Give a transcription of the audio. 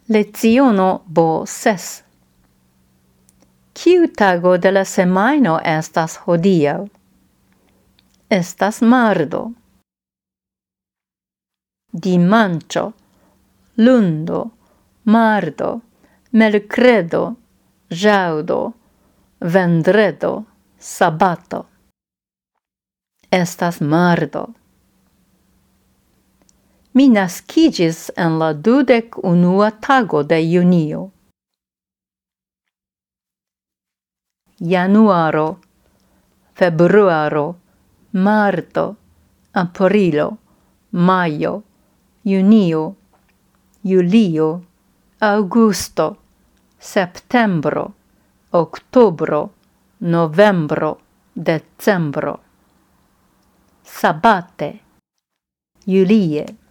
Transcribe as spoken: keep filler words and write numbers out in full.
Leziono bo ses. Kiu tago de la semajno estas hodiaŭ? Estas mardo. Dimanĉo, lundo, mardo, merkredo, ĵaŭdo, vendredo, sabato. Estas mardo. Mi naskiĝis en la dudek unua tago de junio. Januaro, februaro, marto, aprilo, majo, junio, julio, aŭgusto, septembro, oktobro, novembro, decembro. Sabate, julie.